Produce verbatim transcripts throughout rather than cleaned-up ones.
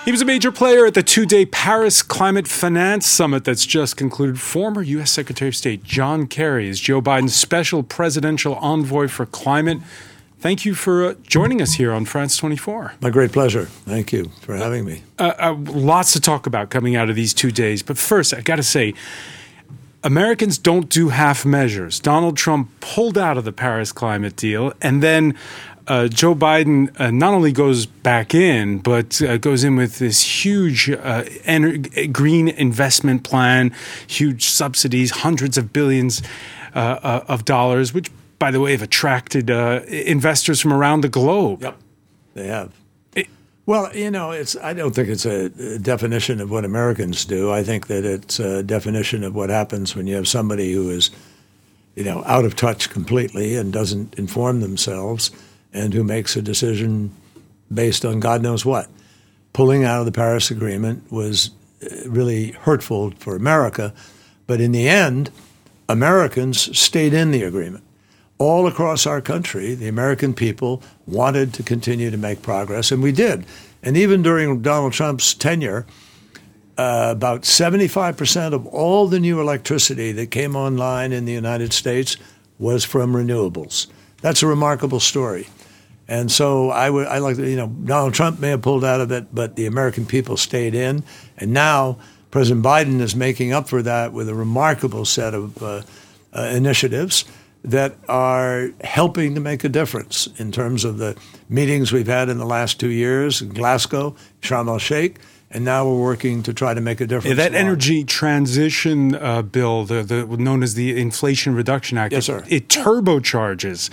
He was a major player at the two-day Paris Climate Finance Summit that's just concluded. Former U S Secretary of State John Kerry is Joe Biden's special presidential envoy for climate. Thank you for uh, joining us here on France twenty-four. My great pleasure. Thank you for having me. Uh, uh, lots to talk about coming out of these two days. But first, I got to say, Americans don't do half measures. Donald Trump pulled out of the Paris climate deal, and then uh, Joe Biden uh, not only goes back in, but uh, goes in with this huge uh, ener- green investment plan, huge subsidies, hundreds of billions uh, uh, of dollars, which, by the way, have attracted uh, investors from around the globe. Yep, they have. It, well, you know, it's. I don't think it's a definition of what Americans do. I think that it's a definition of what happens when you have somebody who is, you know, out of touch completely and doesn't inform themselves and who makes a decision based on God knows what. Pulling out of the Paris Agreement was really hurtful for America, but in the end, Americans stayed in the agreement. All across our country, the American people wanted to continue to make progress, and we did. And even during Donald Trump's tenure, uh, about seventy-five percent of all the new electricity that came online in the United States was from renewables. That's a remarkable story. And so I would, I like, you know, Donald Trump may have pulled out of it, but the American people stayed in. And now President Biden is making up for that with a remarkable set of uh, uh, initiatives that are helping to make a difference in terms of the meetings we've had in the last two years in Glasgow, Sharm el-Sheikh, and now we're working to try to make a difference. Yeah, that energy transition uh, bill, the, the known as the Inflation Reduction Act, yes, sir. It, it turbocharges.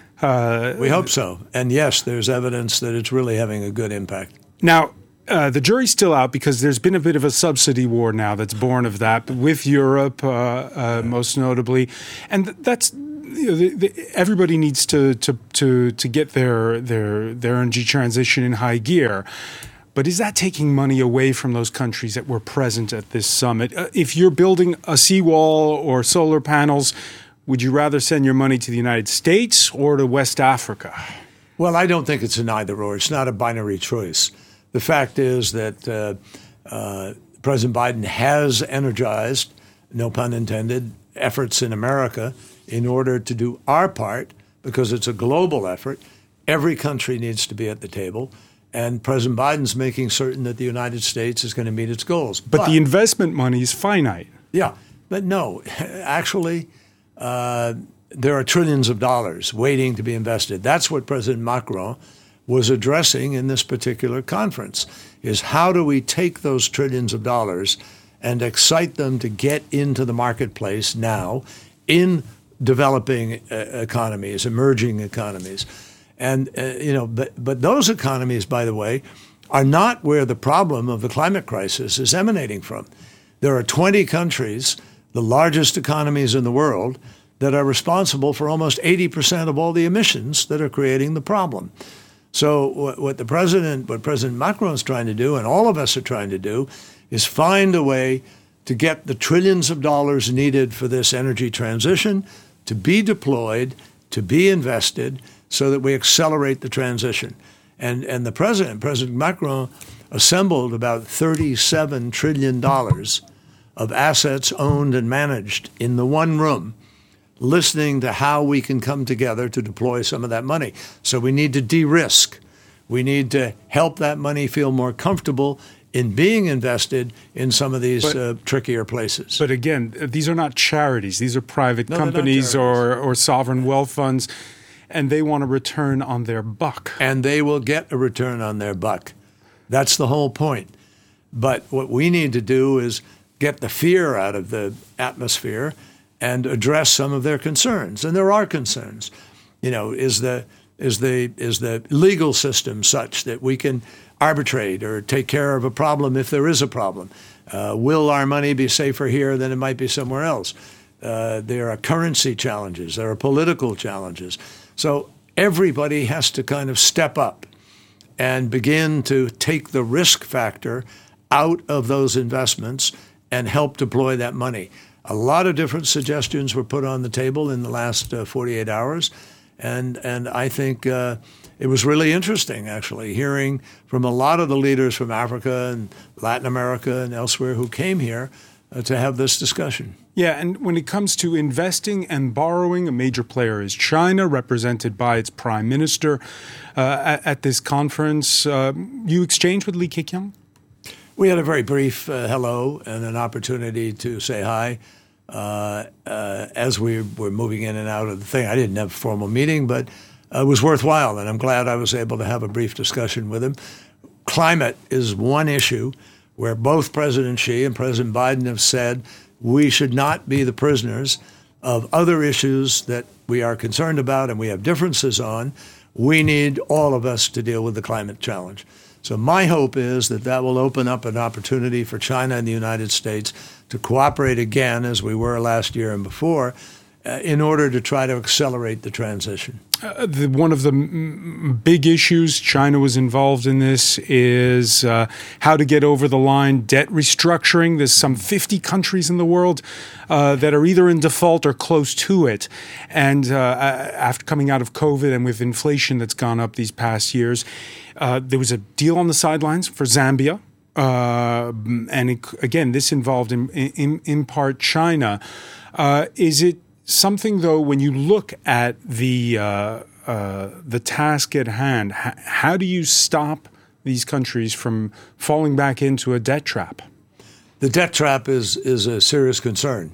Uh, we hope so. And yes, there's evidence that it's really having a good impact. Now, Uh, the jury's still out because there's been a bit of a subsidy war now that's born of that, with Europe uh, uh, most notably, and th- that's you know, the, the, everybody needs to to to to get their their their energy transition in high gear. But is that taking money away from those countries that were present at this summit? Uh, if you're building a seawall or solar panels, would you rather send your money to the United States or to West Africa? Well, I don't think it's an either or. It's not a binary choice. The fact is that uh, uh, President Biden has energized, no pun intended, efforts in America in order to do our part, because it's a global effort. Every country needs to be at the table, and President Biden's making certain that the United States is going to meet its goals. But, but the investment money is finite. Yeah, but no, actually, uh, there are trillions of dollars waiting to be invested. That's what President Macron was addressing in this particular conference, is how do we take those trillions of dollars and excite them to get into the marketplace now in developing uh, economies, emerging economies. And, uh, you know, but, but those economies, by the way, are not where the problem of the climate crisis is emanating from. There are twenty countries, the largest economies in the world, that are responsible for almost eighty percent of all the emissions that are creating the problem. So what the president, what President Macron is trying to do, and all of us are trying to do, is find a way to get the trillions of dollars needed for this energy transition to be deployed, to be invested, so that we accelerate the transition. And and the president, President Macron, assembled about thirty-seven trillion dollars of assets owned and managed in the one room, listening to how we can come together to deploy some of that money. So we need to de-risk. We need to help that money feel more comfortable in being invested in some of these but, uh, trickier places. But again, these are not charities. These are private no, companies or, or sovereign wealth funds, and they want a return on their buck. And they will get a return on their buck. That's the whole point. But what we need to do is get the fear out of the atmosphere and address some of their concerns. And there are concerns. You know, is the is the is the legal system such that we can arbitrate or take care of a problem if there is a problem? Uh, will our money be safer here than it might be somewhere else? Uh, there are currency challenges. There are political challenges. So everybody has to kind of step up and begin to take the risk factor out of those investments and help deploy that money. A lot of different suggestions were put on the table in the last uh, forty-eight hours, and and I think uh, it was really interesting, actually, hearing from a lot of the leaders from Africa and Latin America and elsewhere who came here uh, to have this discussion. Yeah, and when it comes to investing and borrowing, a major player is China, represented by its prime minister uh, at, at this conference. Uh, you exchanged with Li Keqiang? We had a very brief uh, hello and an opportunity to say hi uh, uh, as we were moving in and out of the thing. I didn't have a formal meeting, but uh, it was worthwhile, and I'm glad I was able to have a brief discussion with him. Climate is one issue where both President Xi and President Biden have said we should not be the prisoners of other issues that we are concerned about and we have differences on. We need all of us to deal with the climate challenge. So my hope is that that will open up an opportunity for China and the United States to cooperate again, as we were last year and before, uh, in order to try to accelerate the transition. Uh, the, one of the m- big issues, China was involved in this, is uh, how to get over the line debt restructuring. There's some fifty countries in the world uh, that are either in default or close to it. And uh, after coming out of COVID and with inflation that's gone up these past years, uh, there was a deal on the sidelines for Zambia. Uh, and it, again, this involved in, in, in part China. Uh, is it something, though, when you look at the uh, uh, the task at hand, h- how do you stop these countries from falling back into a debt trap? The debt trap is is a serious concern,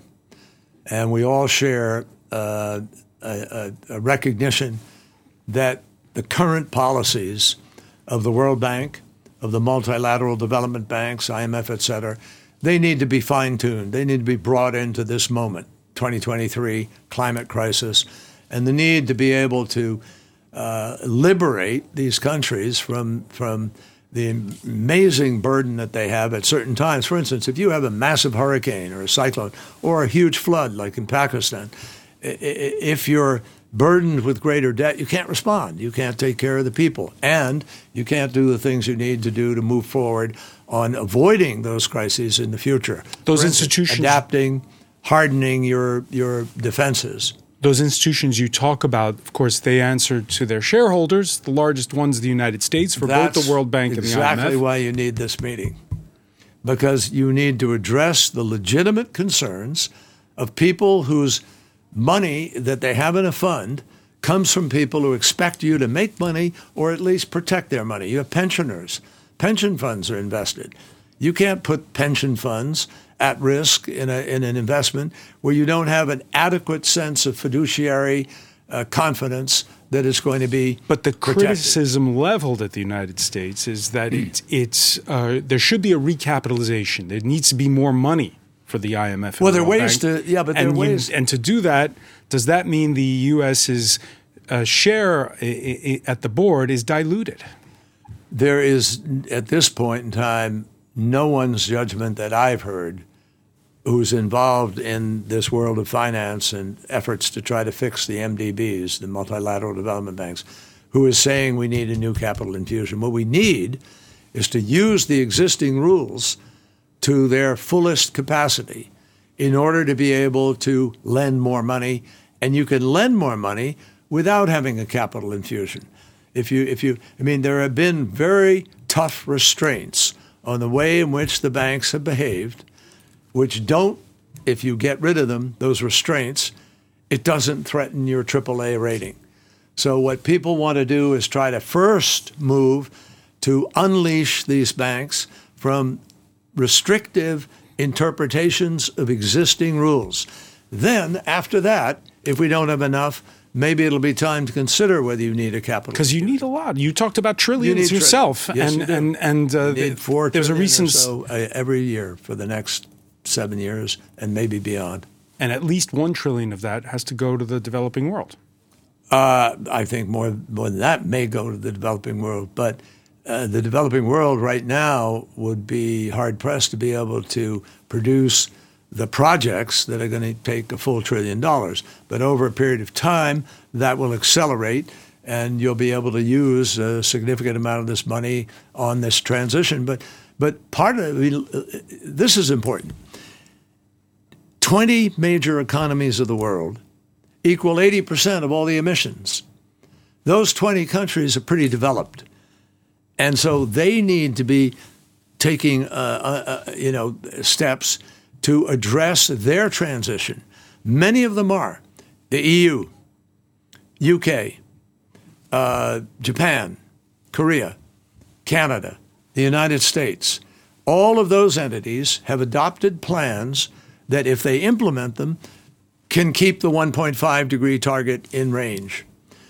and we all share uh, a, a recognition that the current policies of the World Bank, of the multilateral development banks, I M F, et cetera, they need to be fine-tuned. They need to be brought into this moment. twenty twenty-three climate crisis, and the need to be able to uh, liberate these countries from from the amazing burden that they have at certain times. For instance, if you have a massive hurricane or a cyclone or a huge flood like in Pakistan, if you're burdened with greater debt, you can't respond. You can't take care of the people, and you can't do the things you need to do to move forward on avoiding those crises in the future. Those For instance, institutions adapting, hardening your your defenses. Those institutions you talk about, of course, they answer to their shareholders, the largest ones, the United States, for That's both the World Bank and the I M F. Exactly why you need this meeting, because you need to address the legitimate concerns of people whose money that they have in a fund comes from people who expect you to make money or at least protect their money. You have pensioners. Pension funds are invested. You can't put pension funds at risk in, a, in an investment where you don't have an adequate sense of fiduciary uh, confidence that it's going to be But the protected. criticism leveled at the United States is that it's, it's uh, there should be a recapitalization. There needs to be more money for the I M F. And Well, the there are World ways Bank. to, yeah, but there and are ways. You, and to do that, does that mean the U S's uh, share I- I- at the board is diluted? There is, at this point in time, no one's judgment that I've heard who's involved in this world of finance and efforts to try to fix the M D Bs, the multilateral development banks, who is saying we need a new capital infusion. What we need is to use the existing rules to their fullest capacity in order to be able to lend more money. And you can lend more money without having a capital infusion. If you, if you, I mean, there have been very tough restraints on the way in which the banks have behaved, which don't, if you get rid of them, those restraints, it doesn't threaten your triple A rating. So what people want to do is try to first move to unleash these banks from restrictive interpretations of existing rules. Then, after that, if we don't have enough, maybe it'll be time to consider whether you need a capital. Because you need a lot. You talked about trillions You need yourself, tri- yes, and you do. and and uh, You need four there's a trillion or recent so uh, every year for the next seven years and maybe beyond. and at least one trillion of that has to go to the developing world. Uh, I think more, more than that may go to the developing world, but uh, the developing world right now would be hard-pressed to be able to produce the projects that are going to take a full trillion dollars. But over a period of time, that will accelerate, and you'll be able to use a significant amount of this money on this transition. But, but part of it, this is important. twenty major economies of the world equal eighty percent of all the emissions. those twenty countries are pretty developed. And so they need to be taking, uh, uh, you know, steps to address their transition. Many of them are. The E U, U K, uh, Japan, Korea, Canada, the United States. All of those entities have adopted plans that, if they implement them, can keep the one point five degree target in range.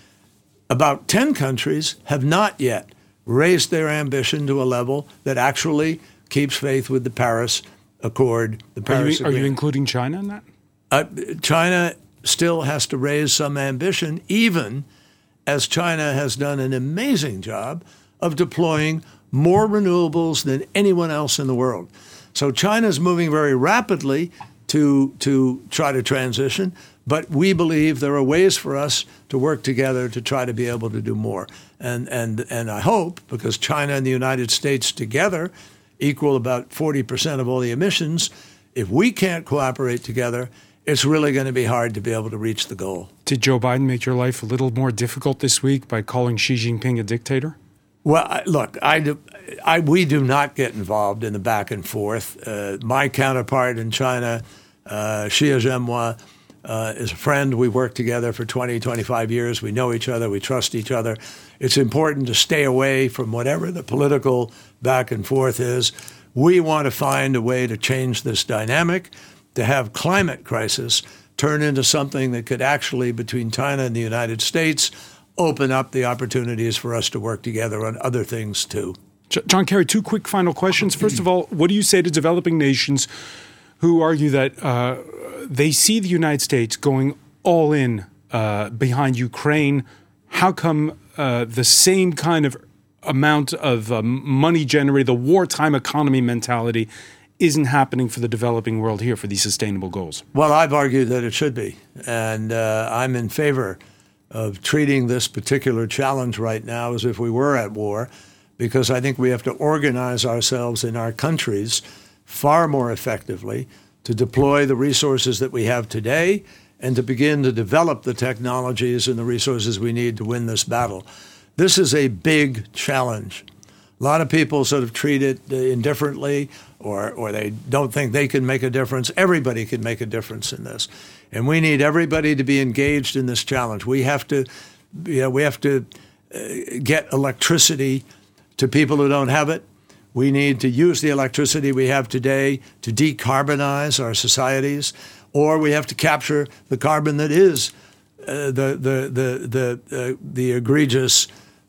About ten countries have not yet raised their ambition to a level that actually keeps faith with the Paris Accord, the Paris are you, Agreement. Are you including China in that? Uh, China still has to raise some ambition, even as China has done an amazing job of deploying more renewables than anyone else in the world. So China's moving very rapidly to to try to transition, but we believe there are ways for us to work together to try to be able to do more. And and and I hope, because China and the United States together equal about forty percent of all the emissions, if we can't cooperate together, it's really going to be hard to be able to reach the goal. Did Joe Biden make your life a little more difficult this week by calling Xi Jinping a dictator? Well, I, look, I, do, I we do not get involved in the back and forth. Uh, my counterpart in China, uh, Xie Zhenhua, uh, is a friend. We worked together for twenty, twenty-five years. We know each other. We trust each other. It's important to stay away from whatever the political back and forth is. We want to find a way to change this dynamic, to have climate crisis turn into something that could actually, between China and the United States, open up the opportunities for us to work together on other things too. John Kerry, two quick final questions. First of all, what do you say to developing nations who argue that uh, they see the United States going all in uh, behind Ukraine? How come uh, the same kind of amount of um, money generated, the wartime economy mentality, isn't happening for the developing world here for these sustainable goals? Well, I've argued that it should be, and uh, I'm in favor of treating this particular challenge right now as if we were at war, because I think we have to organize ourselves in our countries far more effectively to deploy the resources that we have today and to begin to develop the technologies and the resources we need to win this battle. This is a big challenge. A lot of people sort of treat it indifferently, or, or they don't think they can make a difference. Everybody can make a difference in this. And we need everybody to be engaged in this challenge. We have to, you know, we have to uh, get electricity to people who don't have it. We need to use the electricity we have today to decarbonize our societies, or we have to capture the carbon that is uh, the the the the uh, the egregious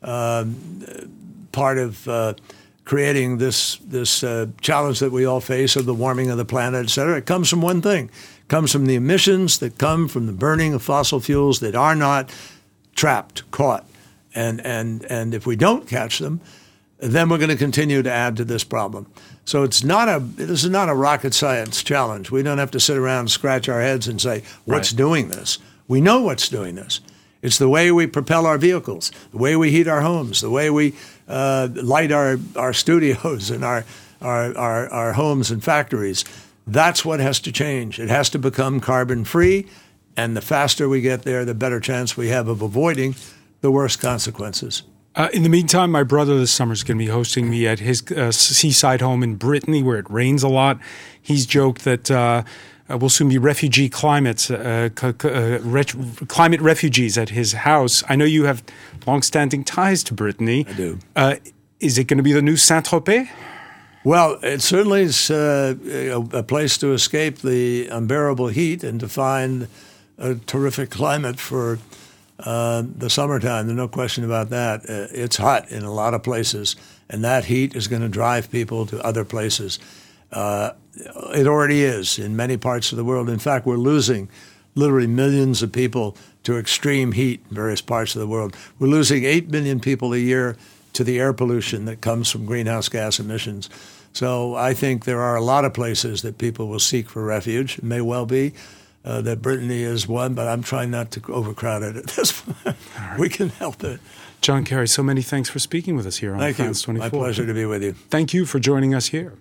um, part of uh, creating this this uh, challenge that we all face of the warming of the planet, et cetera. It comes from one thing. It comes from the emissions that come from the burning of fossil fuels that are not trapped, caught. And and and if we don't catch them, then we're going to continue to add to this problem. So it's not a this is not a rocket science challenge. We don't have to sit around and scratch our heads and say, what's right. doing this? We know what's doing this. It's the way we propel our vehicles, the way we heat our homes, the way we uh, light our, our studios and our, our, our, our homes and factories. That's what has to change. It has to become carbon-free, and the faster we get there, the better chance we have of avoiding the worst consequences. Uh, in the meantime, my brother this summer is going to be hosting me at his uh, seaside home in Brittany, where it rains a lot. He's joked that uh, uh, we'll soon be refugee climates, uh, c- c- uh, ret- climate refugees at his house. I know you have longstanding ties to Brittany. I do. Uh, is it going to be the new Saint-Tropez? Well, it certainly is uh, a place to escape the unbearable heat and to find a terrific climate for Uh, the summertime. There's no question about that. Uh, it's hot in a lot of places, and that heat is going to drive people to other places. Uh, it already is in many parts of the world. In fact, we're losing literally millions of people to extreme heat in various parts of the world. We're losing eight million people a year to the air pollution that comes from greenhouse gas emissions. So I think there are a lot of places that people will seek for refuge. It may well be Uh, that Brittany is one, but I'm trying not to overcrowd it at this point. Right. We can help it. John Kerry, so many thanks for speaking with us here on Thank France you. twenty-four. My pleasure to be with you. Thank you for joining us here.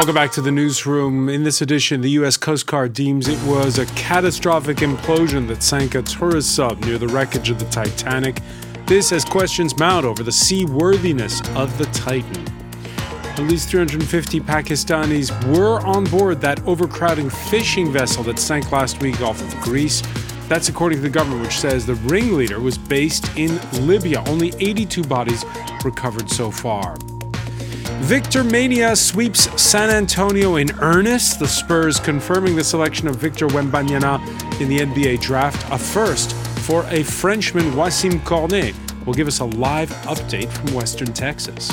Welcome back to the newsroom. In this edition, the U S Coast Guard deems it was a catastrophic implosion that sank a tourist sub near the wreckage of the Titanic. This as questions mount over the seaworthiness of the Titan. At least three hundred fifty Pakistanis were on board that overcrowding fishing vessel that sank last week off of Greece. That's according to the government, which says the ringleader was based in Libya. Only eighty-two bodies recovered so far. Victor Mania sweeps San Antonio in earnest. The Spurs confirming the selection of Victor Wembanyama in the N B A draft, a first for a Frenchman, Wassim Cornet, will give us a live update from Western Texas.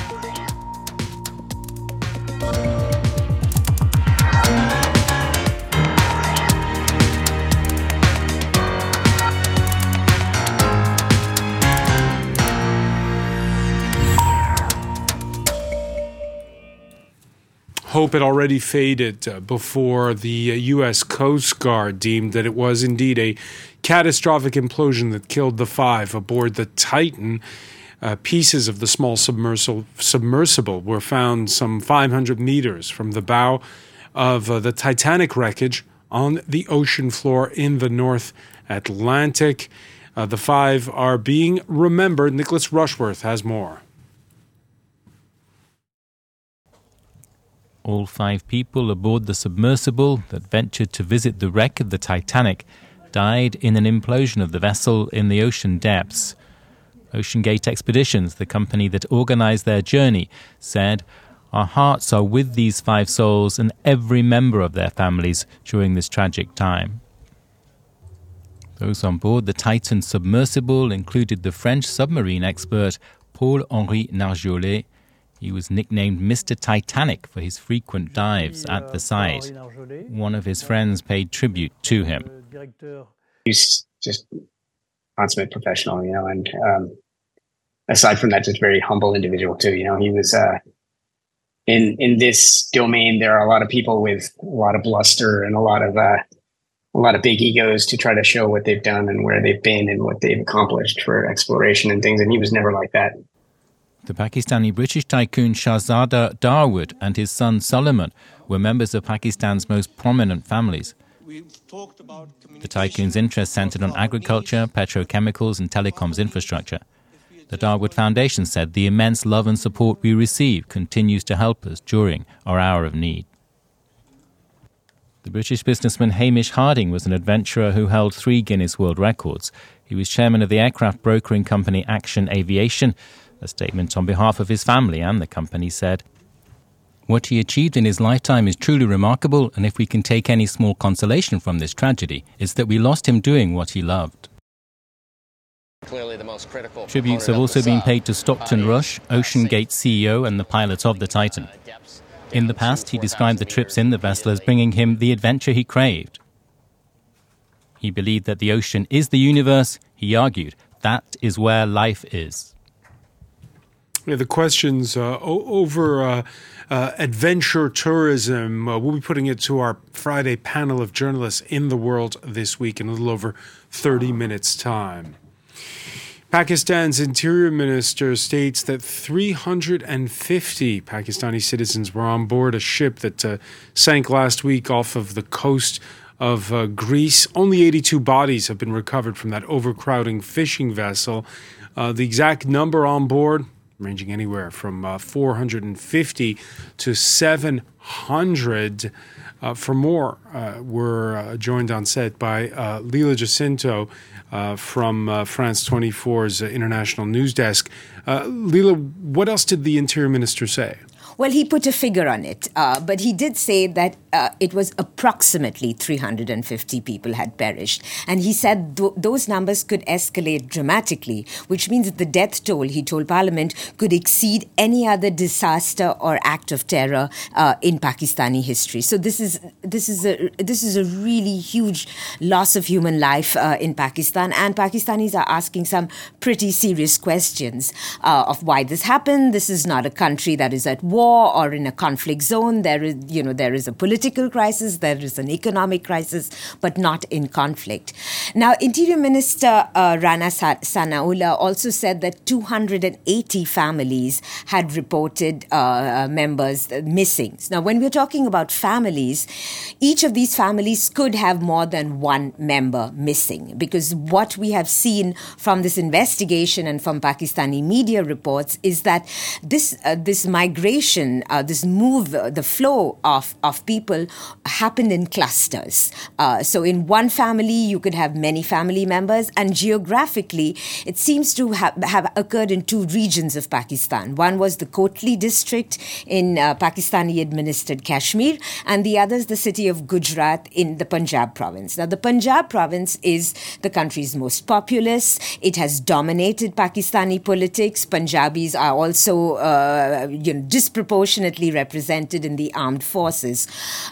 Hope had already faded uh, before the uh, U S Coast Guard deemed that it was indeed a catastrophic implosion that killed the five aboard the Titan. Uh, pieces of the small submersible, submersible were found some five hundred meters from the bow of uh, the Titanic wreckage on the ocean floor in the North Atlantic. Uh, the five are being remembered. Nicholas Rushworth has more. All five people aboard the submersible that ventured to visit the wreck of the Titanic died in an implosion of the vessel in the ocean depths. OceanGate Expeditions, the company that organized their journey, said, "Our hearts are with these five souls and every member of their families during this tragic time." Those on board the Titan submersible included the French submarine expert Paul-Henri Nargeolet. He was nicknamed Mister Titanic for his frequent dives at the site. One of his friends paid tribute to him. He's just consummate professional, you know, and um, aside from that, just very humble individual too. You know, he was uh, in in this domain. There are a lot of people with a lot of bluster and a lot of uh, a lot of big egos to try to show what they've done and where they've been and what they've accomplished for exploration and things. And he was never like that. The Pakistani-British tycoon Shahzada Dawood and his son Solomon were members of Pakistan's most prominent families. The tycoon's interest centered on agriculture, petrochemicals and telecoms infrastructure. The Dawood Foundation said the immense love and support we receive continues to help us during our hour of need. The British businessman Hamish Harding was an adventurer who held three Guinness World Records. He was chairman of the aircraft brokering company Action Aviation. A statement on behalf of his family and the company said, "What he achieved in his lifetime is truly remarkable, and if we can take any small consolation from this tragedy, it's that we lost him doing what he loved." Clearly the most critical Tributes have also been paid to Stockton Rush, OceanGate C E O and the pilot of the Titan. In the past, he described the trips in the vessel as bringing him the adventure he craved. He believed that the ocean is the universe. He argued, that is where life is. Yeah, the questions uh, o- over uh, uh, adventure tourism, uh, we'll be putting it to our Friday panel of journalists in the world this week in a little over thirty minutes' time. Pakistan's Interior Minister states that three hundred fifty Pakistani citizens were on board a ship that uh, sank last week off of the coast of uh, Greece. Only eighty-two bodies have been recovered from that overcrowding fishing vessel. Uh, the exact number on board, ranging anywhere from uh, four hundred fifty to seven hundred. Uh, for more, uh, we're uh, joined on set by uh, Lila Jacinto uh, from uh, France twenty-four's uh, international news desk. Uh, Lila, what else did the Interior Minister say? Well, he put a figure on it, uh, but he did say that uh, it was approximately three hundred fifty people had perished. And he said th- those numbers could escalate dramatically, which means that the death toll, he told Parliament, could exceed any other disaster or act of terror uh, in Pakistani history. So this is this is a this is a really huge loss of human life uh, in Pakistan, and Pakistanis are asking some pretty serious questions uh, of why this happened. This is not a country that is at war. war or in a conflict zone. There is, you know, there is a political crisis, there is an economic crisis, but not in conflict. Now, Interior Minister uh, Rana Sanaullah also said that two hundred eighty families had reported uh, members missing. Now, when we're talking about families, each of these families could have more than one member missing, because what we have seen from this investigation and from Pakistani media reports is that this uh, this migration, uh, this move, uh, the flow of, of people happened in clusters. Uh, so in one family, you could have many family members, and geographically, it seems to have, have occurred in two regions of Pakistan. One was the Kotli district in uh, Pakistani-administered Kashmir, and the other is the city of Gujarat in the Punjab province. Now, the Punjab province is the country's most populous. It has dominated Pakistani politics. Punjabis are also uh, you know, disproportionately represented in the armed forces.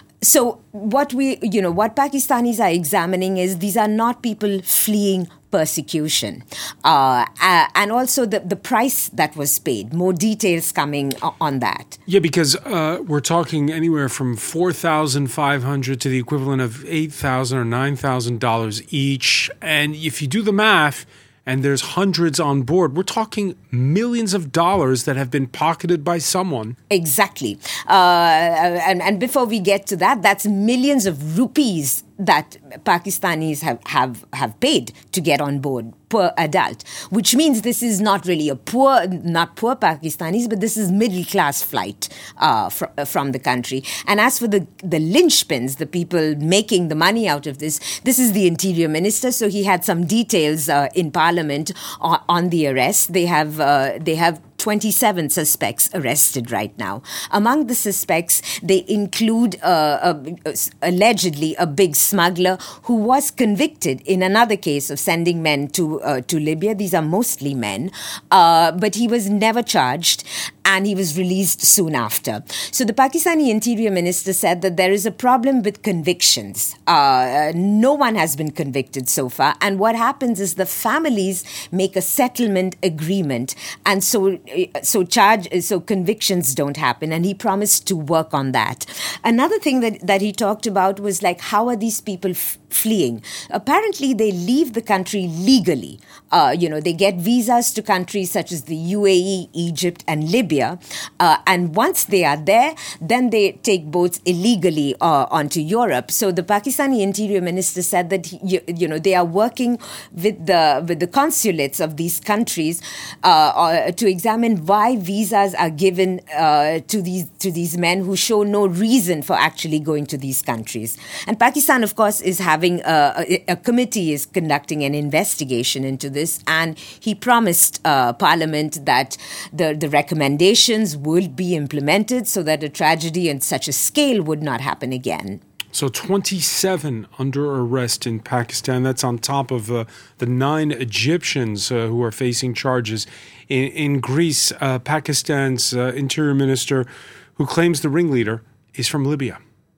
So what we, you know, what Pakistanis are examining is these are not people fleeing persecution, uh, uh, and also the, the price that was paid. More details coming on that. Yeah, because uh, we're talking anywhere from four thousand five hundred dollars to the equivalent of eight thousand dollars or nine thousand dollars each. And if you do the math, and there's hundreds on board, we're talking millions of dollars that have been pocketed by someone. Exactly. Uh, and, and before we get to that, that's millions of rupees that Pakistanis have, have, have paid to get on board per adult, which means this is not really a poor, not poor Pakistanis, but this is middle-class flight uh, fr- from the country. And as for the, the linchpins, the people making the money out of this, this is the Interior Minister, so he had some details uh, in Parliament on, on the arrest. They have, uh, they have twenty-seven suspects arrested right now. Among the suspects, they include uh, a, allegedly a big smuggler who was convicted in another case of sending men to uh, to Libya. These are mostly men, uh, but he was never charged, and he was released soon after. So the Pakistani Interior Minister said that there is a problem with convictions. Uh, no one has been convicted so far, and what happens is the families make a settlement agreement, and so so charge so convictions don't happen, and he promised to work on that. Another thing that, that he talked about was like, how are these people f- fleeing? Apparently they leave the country legally. Uh, you know, they get visas to countries such as the U A E, Egypt, and Libya, uh, and once they are there, then they take boats illegally uh, onto Europe. So the Pakistani Interior Minister said that he, you, you know they are working with the with the consulates of these countries uh, uh, to examine why visas are given uh, to these to these men who show no reason for actually going to these countries. And Pakistan, of course, is having a, a, a committee is conducting an investigation into this, and he promised uh, Parliament that the the recommendations will be implemented so that a tragedy in such a scale would not happen again. So twenty-seven under arrest in Pakistan. That's on top of uh, the nine Egyptians uh, who are facing charges. In, in Greece, uh, Pakistan's uh, Interior Minister, who claims the ringleader is from Libya.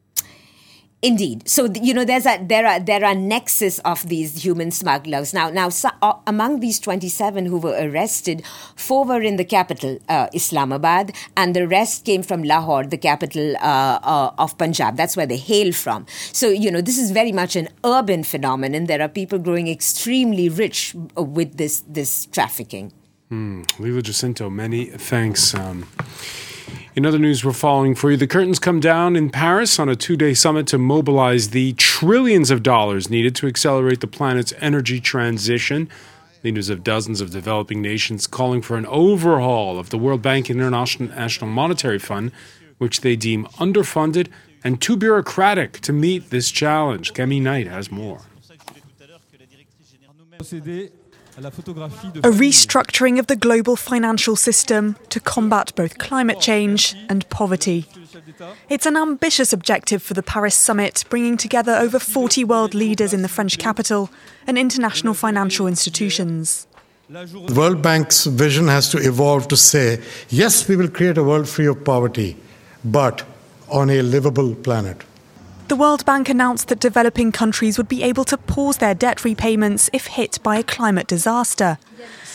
Indeed. So, you know, there's a, there are there are nexus of these human smugglers. Now, now so, uh, among these twenty-seven who were arrested, four were in the capital, uh, Islamabad, and the rest came from Lahore, the capital uh, uh, of Punjab. That's where they hail from. So, you know, this is very much an urban phenomenon. There are people growing extremely rich with this, this trafficking. Mm, Leila Jacinto, many thanks. Um, In other news we're following for you, the curtains come down in Paris on a two-day summit to mobilize the trillions of dollars needed to accelerate the planet's energy transition. Leaders of dozens of developing nations calling for an overhaul of the World Bank and International Monetary Fund, which they deem underfunded and too bureaucratic to meet this challenge. Camille Knight has more. A restructuring of the global financial system to combat both climate change and poverty. It's an ambitious objective for the Paris summit, bringing together over forty world leaders in the French capital and international financial institutions. The World Bank's vision has to evolve to say, yes, we will create a world free of poverty, but on a livable planet. The World Bank announced that developing countries would be able to pause their debt repayments if hit by a climate disaster.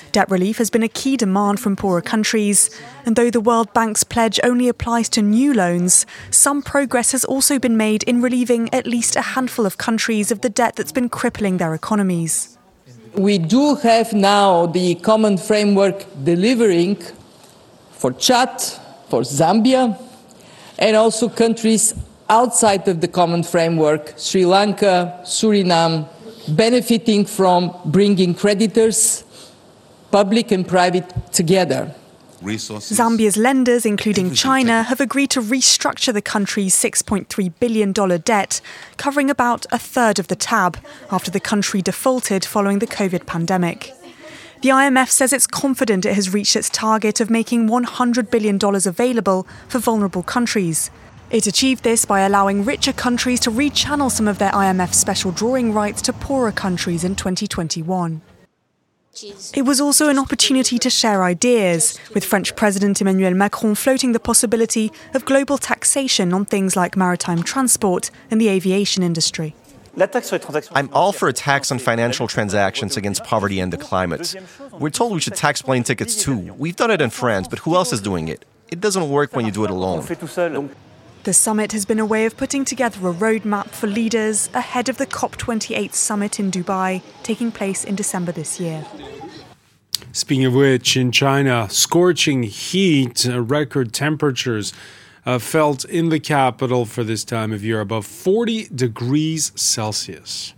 Debt relief has been a key demand from poorer countries, and though the World Bank's pledge only applies to new loans, some progress has also been made in relieving at least a handful of countries of the debt that's been crippling their economies. We do have now the common framework delivering for Chad, for Zambia, and also countries outside of the common framework, Sri Lanka, Suriname, benefiting from bringing creditors, public and private, together. Resources. Zambia's lenders, including China, have agreed to restructure the country's six point three billion dollars debt, covering about a third of the tab, after the country defaulted following the COVID pandemic. The I M F says it's confident it has reached its target of making one hundred billion dollars available for vulnerable countries. It achieved this by allowing richer countries to rechannel some of their I M F special drawing rights to poorer countries in twenty twenty-one. It was also an opportunity to share ideas, with French President Emmanuel Macron floating the possibility of global taxation on things like maritime transport and the aviation industry. I'm all for a tax on financial transactions against poverty and the climate. We're told we should tax plane tickets too. We've done it in France, but who else is doing it? It doesn't work when you do it alone. The summit has been a way of putting together a roadmap for leaders ahead of the COP twenty-eight summit in Dubai, taking place in December this year. Speaking of which, in China, scorching heat, uh, record temperatures uh, felt in the capital for this time of year, above forty degrees Celsius.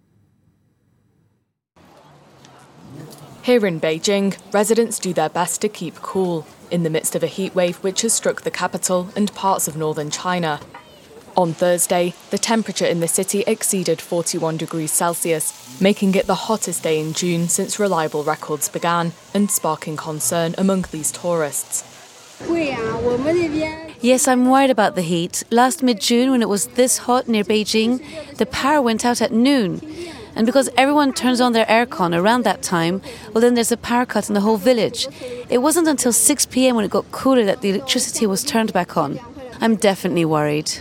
Here in Beijing, residents do their best to keep cool in the midst of a heatwave which has struck the capital and parts of northern China. On Thursday, the temperature in the city exceeded forty-one degrees Celsius, making it the hottest day in June since reliable records began and sparking concern among these tourists. Yes, I'm worried about the heat. Last mid-June, when it was this hot near Beijing, the power went out at noon. And because everyone turns on their aircon around that time, well, then there's a power cut in the whole village. It wasn't until six p.m. when it got cooler that the electricity was turned back on. I'm definitely worried.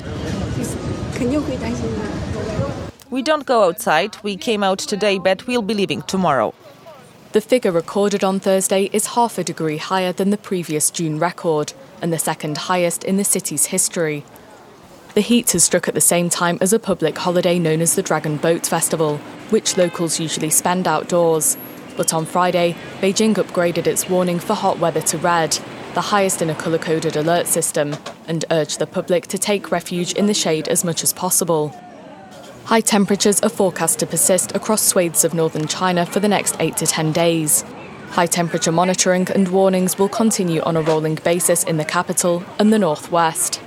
We don't go outside. We came out today, but we'll be leaving tomorrow. The figure recorded on Thursday is half a degree higher than the previous June record, and the second highest in the city's history. The heat has struck at the same time as a public holiday known as the Dragon Boat Festival, which locals usually spend outdoors. But on Friday, Beijing upgraded its warning for hot weather to red, the highest in a colour-coded alert system, and urged the public to take refuge in the shade as much as possible. High temperatures are forecast to persist across swathes of northern China for the next eight to ten days. High temperature monitoring and warnings will continue on a rolling basis in the capital and the northwest.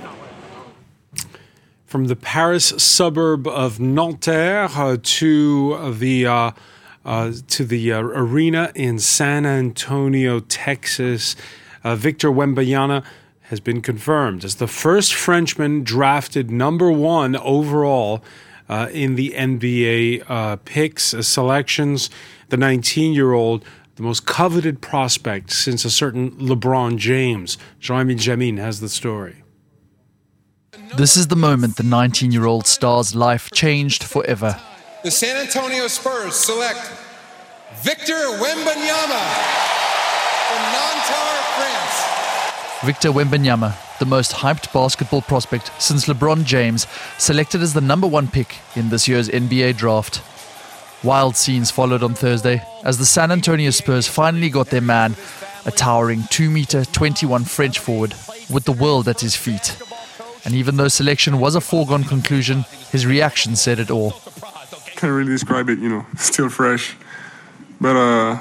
From the Paris suburb of Nanterre uh, to the uh, uh, to the uh, arena in San Antonio, Texas, uh, Victor Wembanyama has been confirmed as the first Frenchman drafted number one overall uh, in the N B A uh, picks uh, selections. The nineteen-year-old, the most coveted prospect since a certain LeBron James. Jean-Émile Jamin has the story. This is the moment the nineteen-year-old star's life changed forever. The San Antonio Spurs select Victor Wembanyama from Nanterre, France. Victor Wembanyama, the most hyped basketball prospect since LeBron James, selected as the number one pick in this year's N B A draft. Wild scenes followed on Thursday as the San Antonio Spurs finally got their man, a towering two meter twenty-one French forward with the world at his feet. And even though selection was a foregone conclusion, his reaction said it all. Can't really describe it, you know, still fresh. But uh,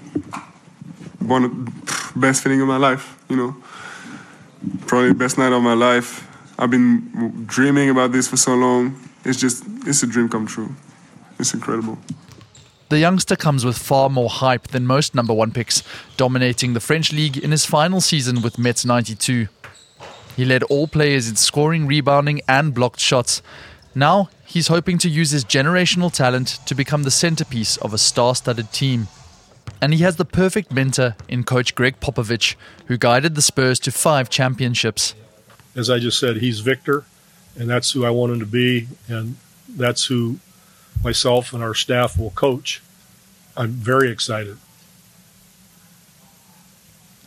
one of the best feeling of my life, you know. Probably the best night of my life. I've been dreaming about this for so long. It's just, it's a dream come true. It's incredible. The youngster comes with far more hype than most number one picks, dominating the French league in his final season with Metz ninety-two. He led all players in scoring, rebounding and blocked shots. Now he's hoping to use his generational talent to become the centerpiece of a star-studded team. And he has the perfect mentor in coach Greg Popovich, who guided the Spurs to five championships. As I just said, he's Victor, and that's who I want him to be, and that's who myself and our staff will coach. I'm very excited.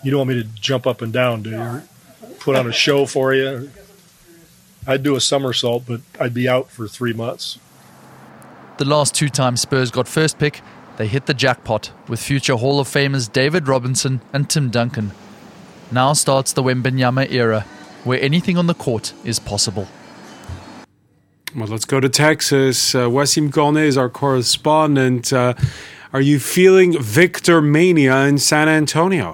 You don't want me to jump up and down, do you? Put on a show for you? I'd do a somersault, but I'd be out for three months. The last two times Spurs got first pick, they hit the jackpot with future Hall of Famers David Robinson and Tim Duncan. Now starts the Wembanyama era, where anything on the court is possible. Well, let's go to Texas. Uh, Wasim Cornet is our correspondent. Uh, are you feeling Victor Mania in San Antonio?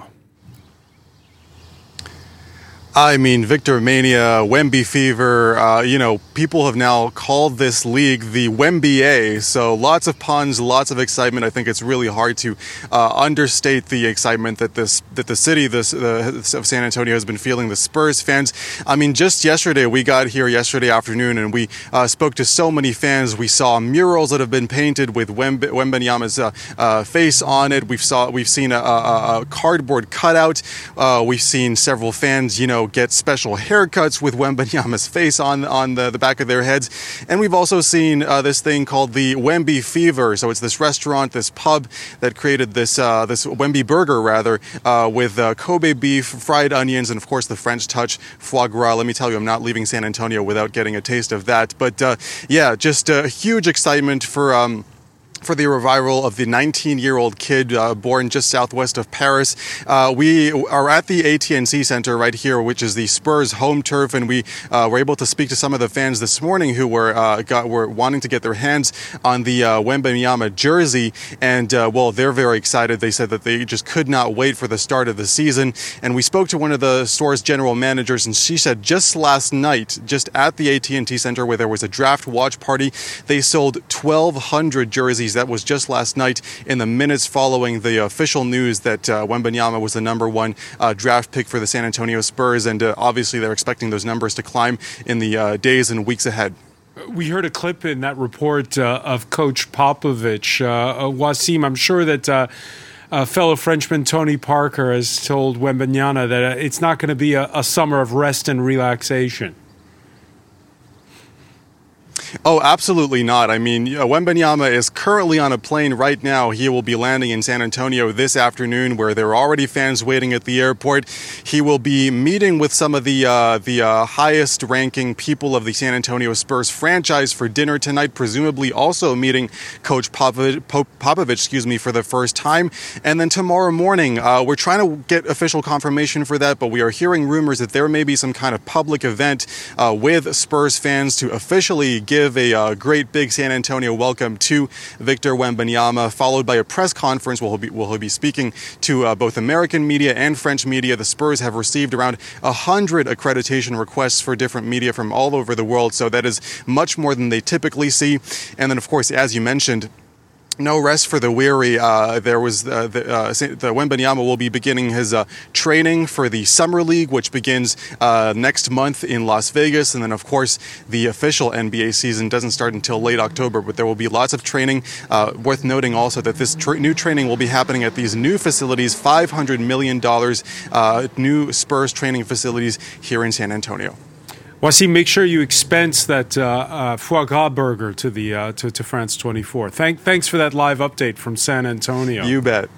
I mean, Victor Mania, Wemby fever, uh, you know, people have now called this league the Wemby A. So lots of puns, lots of excitement. I think it's really hard to uh, understate the excitement that this that the city this, uh, of San Antonio has been feeling, the Spurs fans. I mean, just yesterday, we got here yesterday afternoon and we uh, spoke to so many fans. We saw murals that have been painted with Wemb- Wembanyama's uh, uh, face on it. We've saw we've seen a, a, a cardboard cutout. Uh, we've seen several fans, you know, get special haircuts with Wembanyama's face on on the, the back of their heads. And we've also seen uh, this thing called the Wemby Fever. So it's this restaurant, this pub that created this uh, this Wemby burger, rather, uh, with uh, Kobe beef, fried onions, and of course the French touch, foie gras. Let me tell you, I'm not leaving San Antonio without getting a taste of that. But uh, yeah, just a uh, huge excitement for... Um, for the revival of the nineteen-year-old kid uh, born just southwest of Paris. Uh, we are at the A T and T Center right here, which is the Spurs home turf, and we uh, were able to speak to some of the fans this morning who were uh, got were wanting to get their hands on the uh, Wembanyama jersey, and uh, well, they're very excited. They said that they just could not wait for the start of the season, and we spoke to one of the store's general managers, and she said just last night, just at the A T and T Center where there was a draft watch party, they sold twelve hundred jerseys. That was just last night in the minutes following the official news that uh, Wembanyama was the number one uh, draft pick for the San Antonio Spurs. And uh, obviously they're expecting those numbers to climb in the uh, days and weeks ahead. We heard a clip in that report uh, of Coach Popovich. Uh, uh, Wasim, I'm sure that uh, uh, fellow Frenchman Tony Parker has told Wembanyama that uh, it's not going to be a, a summer of rest and relaxation. Oh, absolutely not. I mean, Wembanyama is currently on a plane right now. He will be landing in San Antonio this afternoon, where there are already fans waiting at the airport. He will be meeting with some of the uh, the uh, highest-ranking people of the San Antonio Spurs franchise for dinner tonight, presumably also meeting Coach Popovich, Popovich excuse me, for the first time. And then tomorrow morning, uh, we're trying to get official confirmation for that, but we are hearing rumors that there may be some kind of public event uh, with Spurs fans to officially give Give a uh, great big San Antonio welcome to Victor Wembanyama, followed by a press conference where he'll be, where he'll be speaking to uh, both American media and French media. The Spurs have received around one hundred accreditation requests for different media from all over the world, so that is much more than they typically see. And then, of course, as you mentioned, no rest for the weary. Uh, there was uh, the, uh, the Wembanyama will be beginning his uh, training for the Summer League, which begins uh, next month in Las Vegas. And then, of course, the official N B A season doesn't start until late October, but there will be lots of training. Uh, worth noting also that this tra- new training will be happening at these new facilities, five hundred million dollars uh, new Spurs training facilities here in San Antonio. Wasim, make sure you expense that uh, uh, foie gras burger to the uh, to, to France twenty-four. Thank, thanks for that live update from San Antonio. You bet.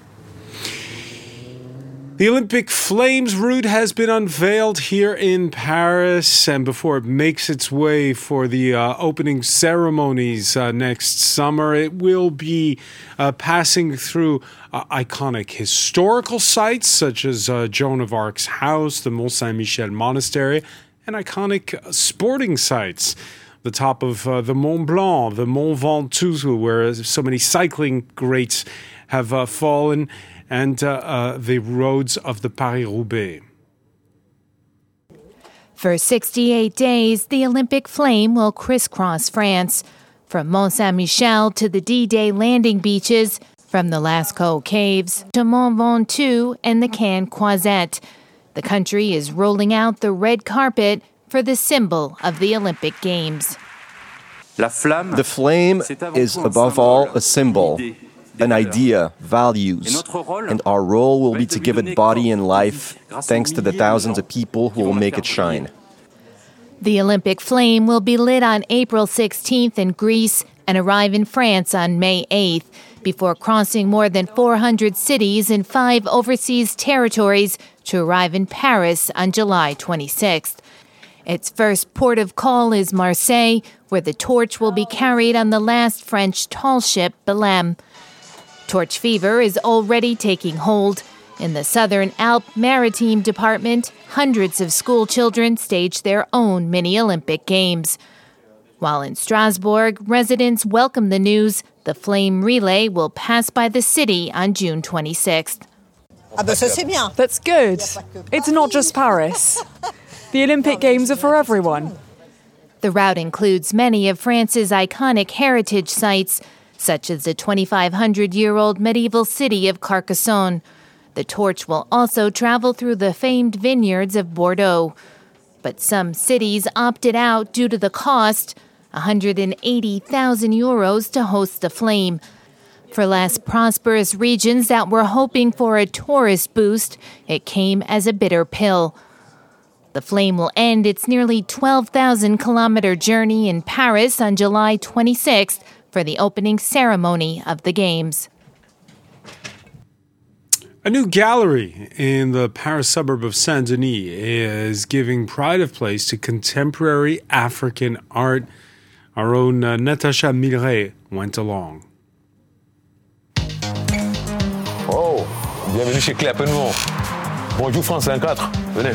The Olympic Flames route has been unveiled here in Paris, and before it makes its way for the uh, opening ceremonies uh, next summer, it will be uh, passing through uh, iconic historical sites such as uh, Joan of Arc's house, the Mont Saint-Michel Monastery, and iconic sporting sites. The top of uh, the Mont Blanc, the Mont Ventoux, where so many cycling greats have uh, fallen, and uh, uh, the roads of the Paris-Roubaix. For sixty-eight days, the Olympic flame will crisscross France, from Mont Saint-Michel to the D-Day landing beaches, from the Lascaux Caves to Mont Ventoux and the Cannes Croisette. The country is rolling out the red carpet for the symbol of the Olympic Games. The flame is above all a symbol, an idea, values, and our role will be to give it body and life, thanks to the thousands of people who will make it shine. The Olympic flame will be lit on April sixteenth in Greece and arrive in France on May eighth. before crossing more than four hundred cities in five overseas territories to arrive in Paris on July twenty-sixth. Its first port of call is Marseille, where the torch will be carried on the last French tall ship, Belém. Torch fever is already taking hold. In the Southern Alpes-Maritime Department, hundreds of school children stage their own mini-Olympic Games. While in Strasbourg, residents welcome the news the flame relay will pass by the city on June twenty-sixth. That's good. It's not just Paris. The Olympic Games are for everyone. The route includes many of France's iconic heritage sites, such as the twenty-five hundred year old medieval city of Carcassonne. The torch will also travel through the famed vineyards of Bordeaux. But some cities opted out due to the cost, one hundred eighty thousand euros to host the flame. For less prosperous regions that were hoping for a tourist boost, it came as a bitter pill. The flame will end its nearly twelve thousand kilometer journey in Paris on July twenty-sixth for the opening ceremony of the Games. A new gallery in the Paris suburb of Saint-Denis is giving pride of place to contemporary African art. Our own uh, Natasha Milret went along. Oh, bienvenue chez Clé à Penmont. Bonjour France vingt-quatre, venez.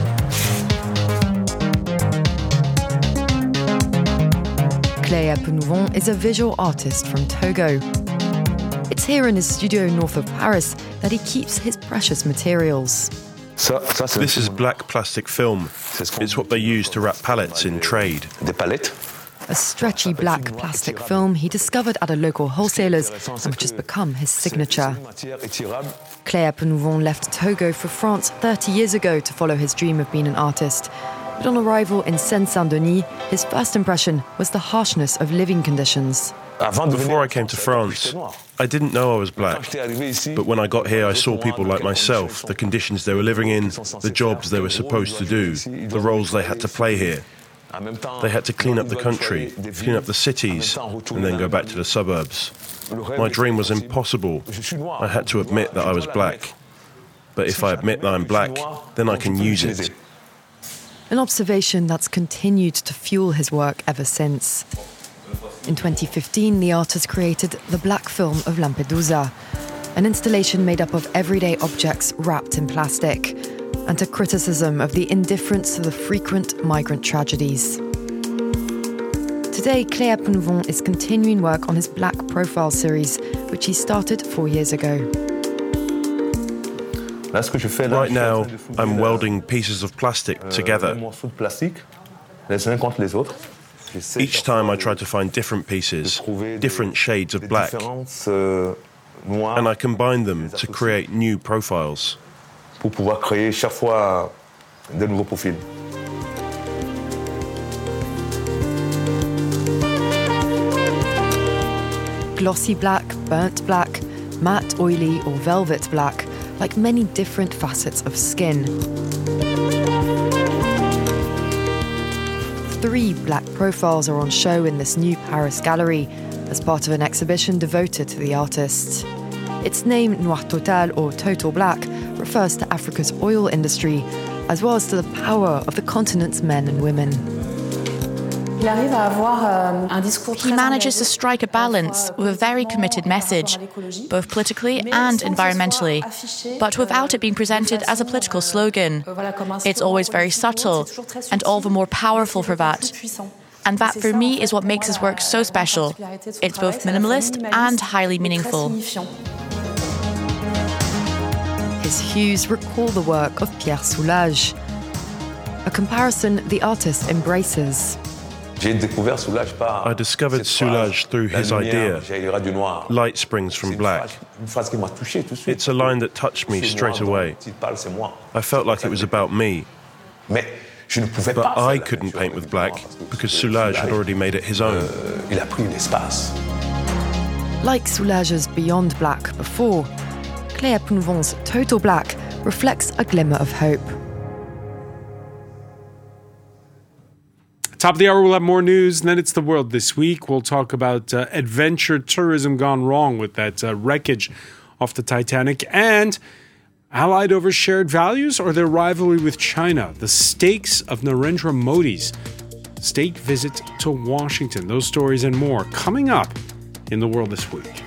Clé Apunvon is a visual artist from Togo. It's here in his studio north of Paris that he keeps his precious materials. This is black plastic film. It's what they use to wrap pallets in trade. A stretchy black plastic film he discovered at a local wholesaler's and which has become his signature. Clé Apunvon left Togo for France thirty years ago to follow his dream of being an artist. But on arrival in Seine-Saint-Denis, his first impression was the harshness of living conditions. Before I came to France, I didn't know I was black. But when I got here, I saw people like myself, the conditions they were living in, the jobs they were supposed to do, the roles they had to play here. They had to clean up the country, clean up the cities, and then go back to the suburbs. My dream was impossible. I had to admit that I was black. But if I admit that I'm black, then I can use it. An observation that's continued to fuel his work ever since. In twenty fifteen, the artist created the Black Film of Lampedusa, an installation made up of everyday objects wrapped in plastic, and a criticism of the indifference to the frequent migrant tragedies. Today, Clé Apunvon is continuing work on his Black Profile series, which he started four years ago. Right now, I'm welding pieces of plastic together. Each time I try to find different pieces, different shades of black, and I combine them to create new profiles. Glossy black, burnt black, matte oily or velvet black, like many different facets of skin. Three black profiles are on show in this new Paris gallery as part of an exhibition devoted to the artists. Its name, Noir Total or Total Black, refers to Africa's oil industry, as well as to the power of the continent's men and women. He manages to strike a balance with a very committed message, both politically and environmentally, but without it being presented as a political slogan. It's always very subtle, and all the more powerful for that. And that, for me, is what makes his work so special. It's both minimalist and highly meaningful. His hues recall the work of Pierre Soulages, a comparison the artist embraces. I discovered Soulages through his idea, light springs from black. It's a line that touched me straight away. I felt like it was about me. But I couldn't paint with black because Soulages had already made it his own. Like Soulages' Beyond Black before, Clé Apunvon's Total Black reflects a glimmer of hope. Top of the hour, we'll have more news, and then it's the world this week. We'll talk about uh, adventure tourism gone wrong with that uh, wreckage off the Titanic, and allied over shared values or their rivalry with China. The stakes of Narendra Modi's state visit to Washington. Those stories and more coming up in the world this week.